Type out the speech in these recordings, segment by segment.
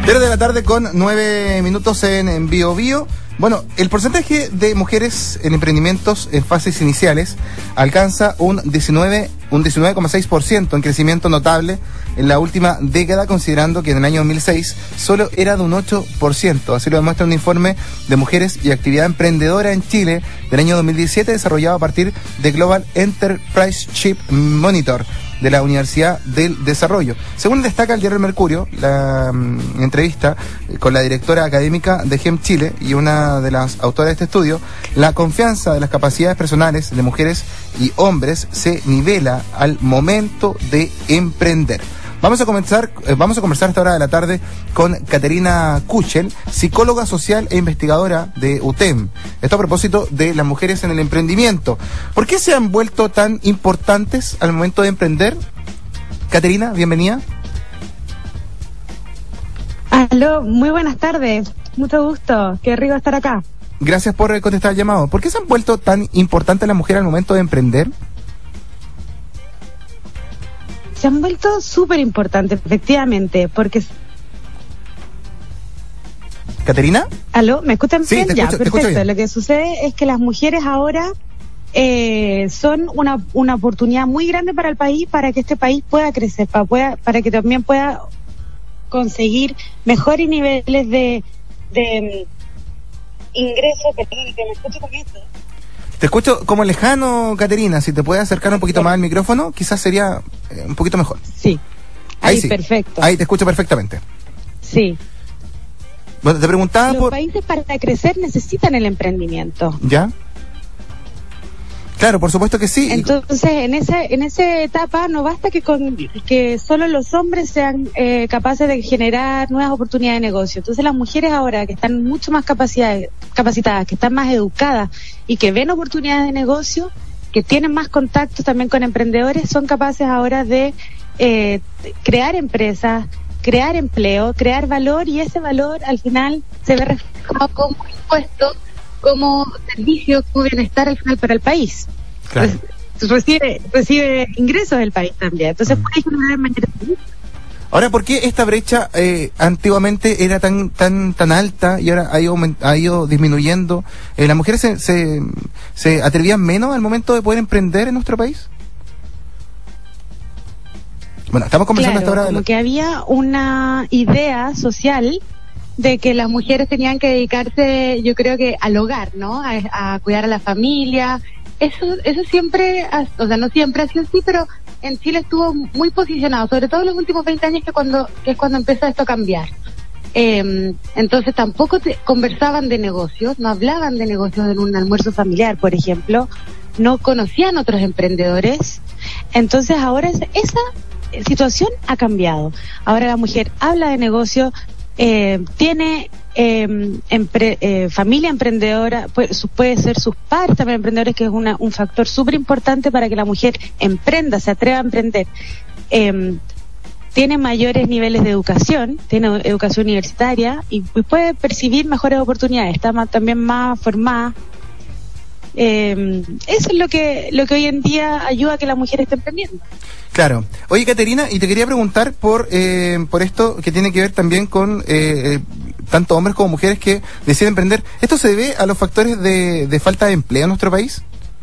3 de la tarde con 9 minutos en Bio Bio. Bueno, el porcentaje de mujeres en emprendimientos en fases iniciales alcanza un 19,6%, en crecimiento notable en la última década, considerando que en el año 2006 solo era de un 8%. Así lo demuestra un informe de mujeres y actividad emprendedora en Chile del año 2017, desarrollado a partir de Global Enterprise Monitor de la Universidad del Desarrollo. Según destaca el diario El Mercurio, la entrevista con la directora académica de GEM Chile y una de las autoras de este estudio, la confianza de las capacidades personales de mujeres y hombres se nivela al momento de emprender. Vamos a conversar a esta hora de la tarde con Caterina Kuchel, psicóloga social e investigadora de UTEM. Esto a propósito de las mujeres en el emprendimiento. ¿Por qué se han vuelto tan importantes al momento de emprender? Caterina, bienvenida. Aló, muy buenas tardes. Mucho gusto. Qué rico estar acá. Gracias por contestar el llamado. ¿Por qué se han vuelto tan importantes las mujeres al momento de emprender? Se han vuelto súper importantes, efectivamente, porque... ¿Caterina? ¿Aló? ¿Me escuchan bien? Sí, Ya, te perfecto. escucho bien. Lo que sucede es que las mujeres ahora son una oportunidad muy grande para el país, para que este país pueda crecer, para que también pueda conseguir mejores niveles de ingresos. Perdón, que me escucho con esto. Te escucho como lejano, Caterina. Si te puedes acercar un poquito más al micrófono, quizás sería un poquito mejor. Sí. Ahí sí. Perfecto. Ahí te escucho perfectamente. Sí. Bueno, te preguntaba Los países para crecer necesitan el emprendimiento. ¿Ya? Claro, por supuesto que sí. Entonces, en esa etapa no basta que solo los hombres sean capaces de generar nuevas oportunidades de negocio. Entonces, las mujeres ahora que están mucho más capacitadas, que están más educadas y que ven oportunidades de negocio, que tienen más contactos también con emprendedores, son capaces ahora de crear empresas, crear empleo, crear valor, y ese valor al final se ve reflejado como impuestos, como servicios, como bienestar al final para el país. Claro. Recibe ingresos del país también. Entonces puede generar de manera... Ahora, ¿por qué esta brecha antiguamente era tan alta y ahora ha ido disminuyendo? ¿Las mujeres se atrevían menos al momento de poder emprender en nuestro país? Bueno, estamos conversando Claro, hasta ahora como que había una idea social de que las mujeres tenían que dedicarse, yo creo que al hogar, ¿no? A cuidar a la familia. Eso siempre, o sea, no siempre ha sido así, pero en Chile estuvo muy posicionado, sobre todo en los últimos 20 años, que es cuando empezó esto a cambiar. Entonces tampoco conversaban de negocios, no hablaban de negocios en un almuerzo familiar, por ejemplo, no conocían otros emprendedores. Entonces ahora esa situación ha cambiado. Ahora la mujer habla de negocio, tiene familia emprendedora, puede ser sus padres también emprendedores, que es un factor súper importante para que la mujer emprenda, se atreva a emprender. Tiene mayores niveles de educación, tiene educación universitaria y puede percibir mejores oportunidades, está también más formada. Eso es lo que hoy en día ayuda a que la mujer esté emprendiendo. Claro. Oye, Caterina, y te quería preguntar por esto que tiene que ver también con tanto hombres como mujeres que deciden emprender. ¿Esto se debe a los factores de falta de empleo en nuestro país?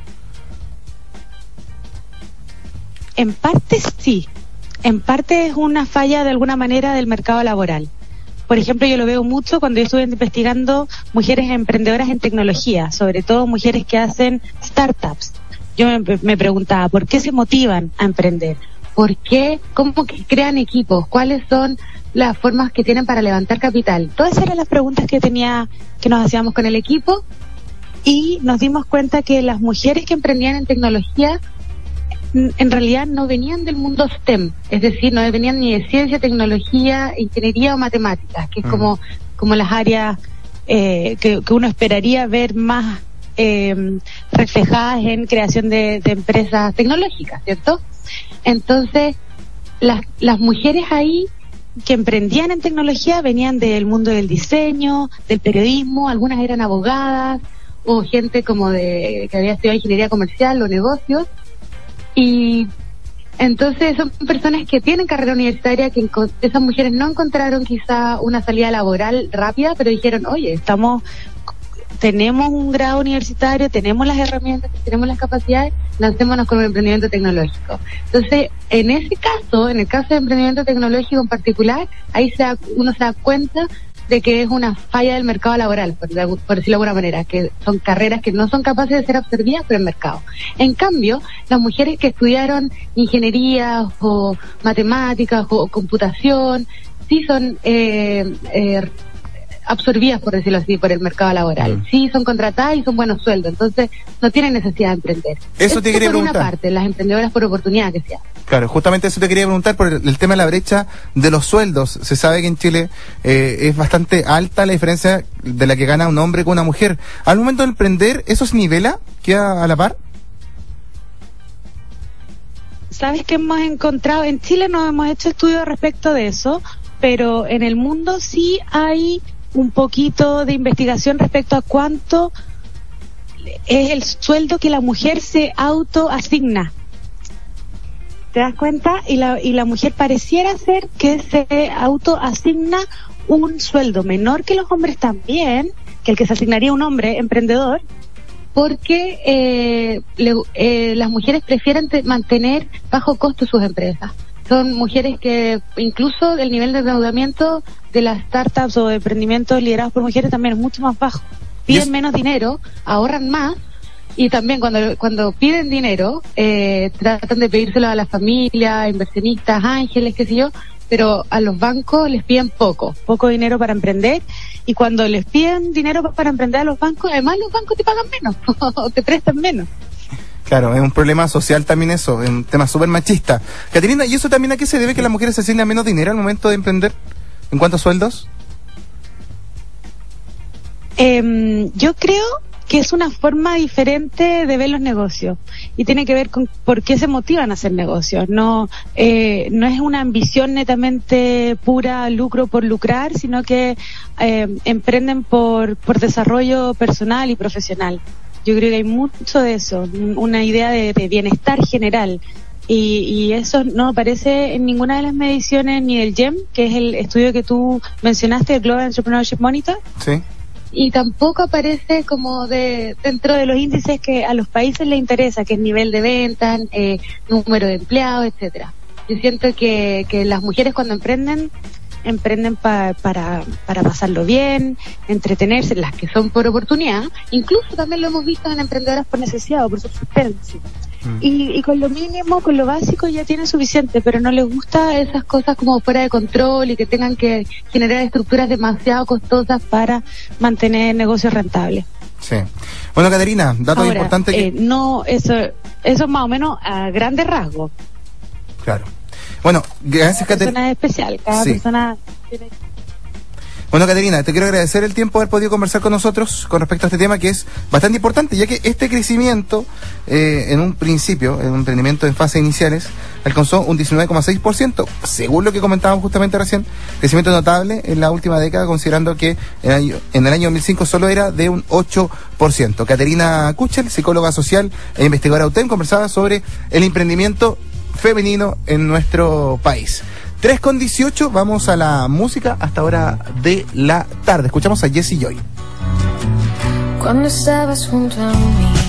En parte sí. En parte es una falla de alguna manera del mercado laboral. Por ejemplo, yo lo veo mucho cuando yo estuve investigando mujeres emprendedoras en tecnología, sobre todo mujeres que hacen startups. Yo me preguntaba, ¿por qué se motivan a emprender? ¿Por qué? ¿Cómo que crean equipos? ¿Cuáles son las formas que tienen para levantar capital? Todas esas eran las preguntas que nos hacíamos con el equipo, y nos dimos cuenta que las mujeres que emprendían en tecnología en realidad no venían del mundo STEM, es decir, no venían ni de ciencia, tecnología, ingeniería o matemáticas, que es como las áreas que uno esperaría ver más reflejadas en creación de empresas tecnológicas, ¿cierto? Entonces, las mujeres ahí que emprendían en tecnología venían del mundo del diseño, del periodismo, algunas eran abogadas o gente como que había estudiado ingeniería comercial o negocios, y Entonces son personas que tienen carrera universitaria, que esas mujeres no encontraron quizá una salida laboral rápida, pero dijeron, oye, tenemos un grado universitario, tenemos las herramientas, tenemos las capacidades, lancémonos con un emprendimiento tecnológico. Entonces, en ese caso, en el caso de emprendimiento tecnológico en particular, ahí uno se da cuenta de que es una falla del mercado laboral, por decirlo de alguna manera, que son carreras que no son capaces de ser absorbidas por el mercado. En cambio, las mujeres que estudiaron ingeniería o matemáticas o computación, sí son absorbidas, por decirlo así, por el mercado laboral. Sí son contratadas y son buenos sueldos, entonces no tienen necesidad de emprender. Eso te quería preguntar. Por una parte, las emprendedoras por oportunidad que sea. Claro, justamente eso te quería preguntar por el tema de la brecha de los sueldos. Se sabe que en Chile es bastante alta la diferencia de la que gana un hombre con una mujer. Al momento de emprender, ¿eso se nivela? ¿Queda a la par? ¿Sabes qué hemos encontrado? En Chile no hemos hecho estudios respecto de eso, pero en el mundo sí hay un poquito de investigación respecto a cuánto es el sueldo que la mujer se autoasigna. ¿Te das cuenta? Y la mujer pareciera ser que se autoasigna un sueldo menor que los hombres también, que el que se asignaría un hombre emprendedor, porque las mujeres prefieren mantener bajo costo sus empresas. Son mujeres que incluso el nivel de endeudamiento de las startups o de emprendimientos liderados por mujeres también es mucho más bajo. Piden menos dinero, ahorran más, y también cuando piden dinero tratan de pedírselo a la familia, inversionistas, ángeles, qué sé yo, pero a los bancos les piden poco dinero para emprender, y cuando les piden dinero para emprender a los bancos, además los bancos te pagan menos o te prestan menos. Claro, es un problema social también eso, es un tema súper machista. Caterina, ¿y eso también a qué se debe que las mujeres se asignan menos dinero al momento de emprender? ¿En cuanto a sueldos? Yo creo que es una forma diferente de ver los negocios y tiene que ver con por qué se motivan a hacer negocios. No es una ambición netamente pura, lucro por lucrar, sino que emprenden por desarrollo personal y profesional. Yo creo que hay mucho de eso, una idea de bienestar general, y eso no aparece en ninguna de las mediciones ni del GEM, que es el estudio que tú mencionaste, el Global Entrepreneurship Monitor. Sí. Y tampoco aparece como dentro de los índices que a los países les interesa, que es nivel de ventas, número de empleados, etcétera. Yo siento que las mujeres cuando emprenden para pasarlo bien, entretenerse, las que son por oportunidad, incluso también lo hemos visto en emprendedoras por necesidad o por subsistencia. Y con lo mínimo, con lo básico ya tienen suficiente, pero no les gusta esas cosas como fuera de control y que tengan que generar estructuras demasiado costosas para mantener negocios rentables. Sí. Bueno, Caterina, datos importantes que... No, eso es más o menos a grandes rasgos. Claro. Bueno, gracias, Caterina. Cada persona es especial, cada persona tiene... Bueno, Caterina, te quiero agradecer el tiempo de haber podido conversar con nosotros con respecto a este tema que es bastante importante, ya que este crecimiento, en un principio, en un emprendimiento en fases iniciales, alcanzó un 19,6%, según lo que comentábamos justamente recién, crecimiento notable en la última década, considerando que en el año 2005 solo era de un 8%. Caterina Kuchel, psicóloga social e investigadora UTEM, conversaba sobre el emprendimiento femenino en nuestro país. 3:18, vamos a la música hasta hora de la tarde. Escuchamos a Jessie Joy. Cuando estabas junto a mí.